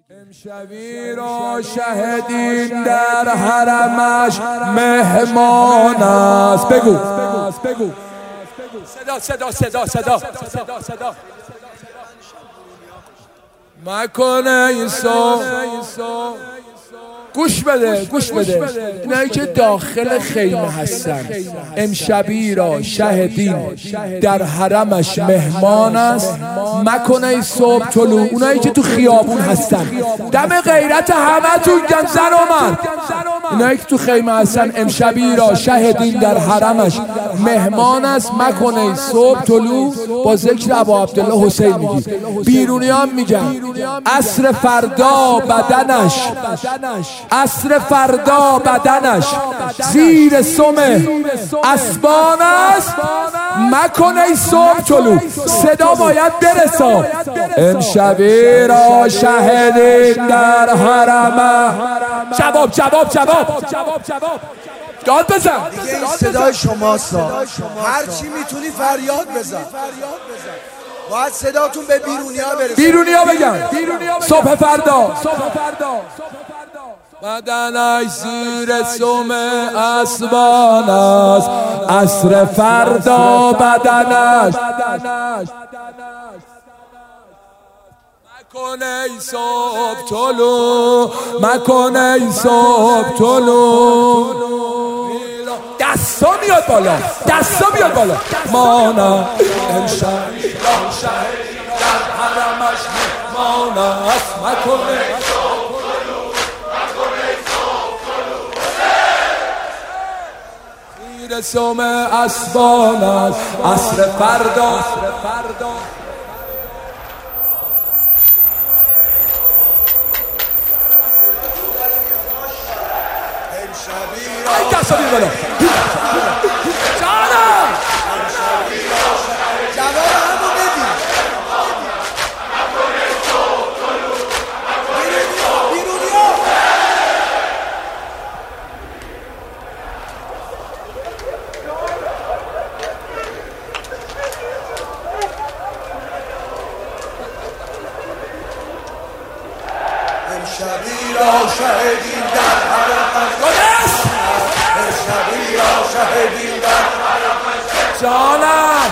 امشبی را شهدین در حرمش مهمان است. بگو صدا مکنه این گوش بده اینایی که داخل خیمه هستن. امشبی را شهدین در حرمش مهمان است، مکنه صبح طلوع. اونایی که تو خیابون هستن دم غیرت همه تون گم، زن و مرد، اینایی که تو خیمه هستن، امشبی را شهدین در حرمش مهمان است، مکنه صبح طلوع. با ذکر ابا عبدالله حسین میگی. بیرونیان میگن عصر فردا بدنش زیر سم اسبان است، مکنه صبح طلوع. صدا باید برسا. امشبی را شهدین در حرمه. جواب داد بزن. دیگه این صدای شماست. هر چی میتونی فریاد بزن. باید صداتون به بیرونیا بگن. صبح فردا بدنش زیر سم اسبان است، عصر فردا بدنش مکنه صبح طلوع. دستا میاد بالا مانا. امشب شهری در حرمش مهمان است، مکنه صبح طلوع. زیر سم اسبان است، عصر فردا دستا بیار بالا. جانم جواب همو بدی. بیرونیا امشبی را شهدین در حرمش جانم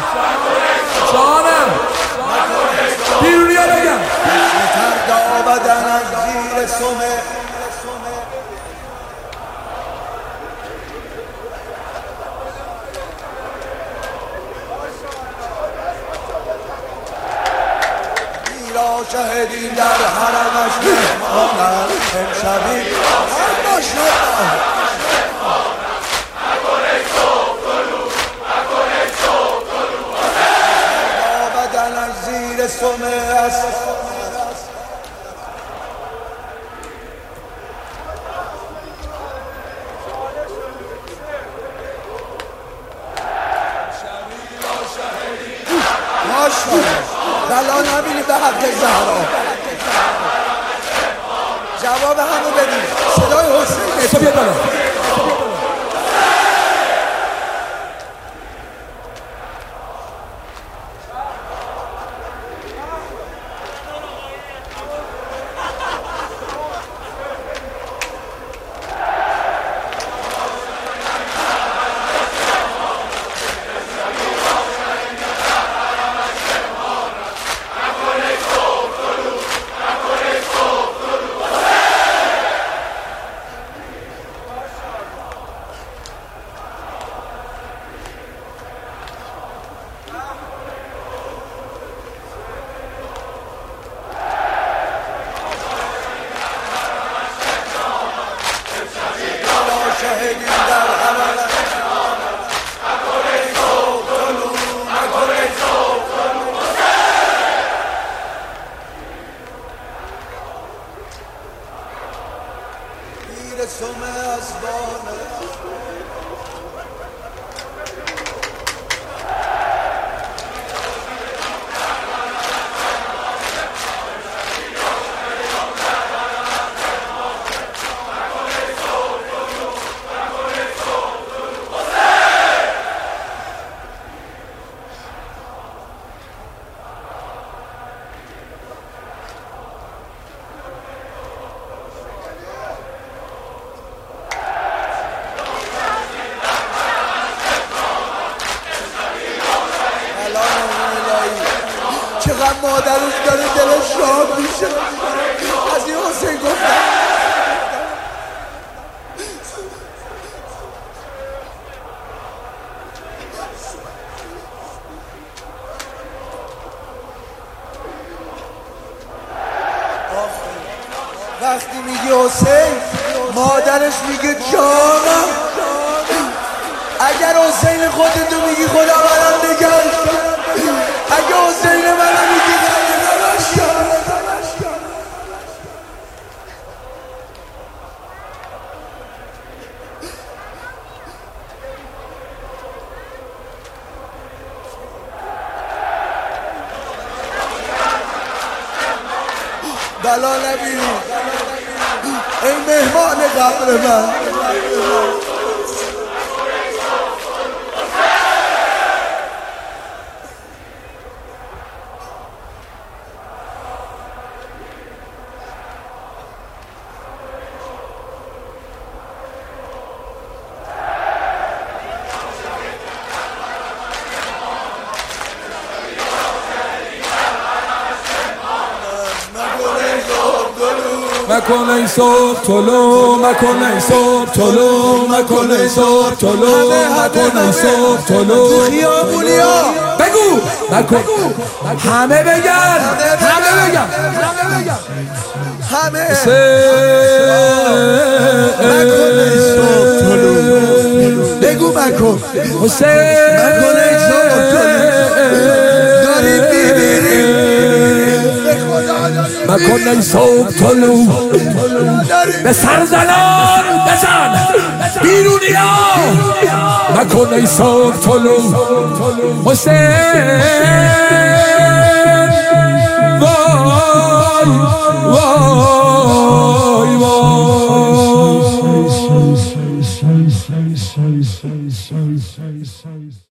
بیرونیا بگم. فردا بدنش زیر سم شهدین در حرمش مهمانند. امشبی بدنش زیر سم است. بلا نبینی به حق زهرا. جواب همو بدید. صدای حسین سم اسبان وقتی میگی حسین مادرش میگه جانم. اگر حسین خودتو میگی خدا منم نگهش دار، اگه حسین منم میگی نگهش دار. بلا نبینی ای مهمان قبر من. مکن ای صبح طلوع، مکن ای صبح طلوع، مکن ای صبح طلوع، مکن ای صبح طلوع. خیابونیا بگو مکن، همه بگن، همه بگن، همه مکن ای صبح طلوع. بگو مکن حسین مکن ای صبح طلوع. داریم میبینیم مکن ای صبح طلوع. به سرزنان بزن بیرونیا، مکن ای صبح طلوع. حسین وای وای وای.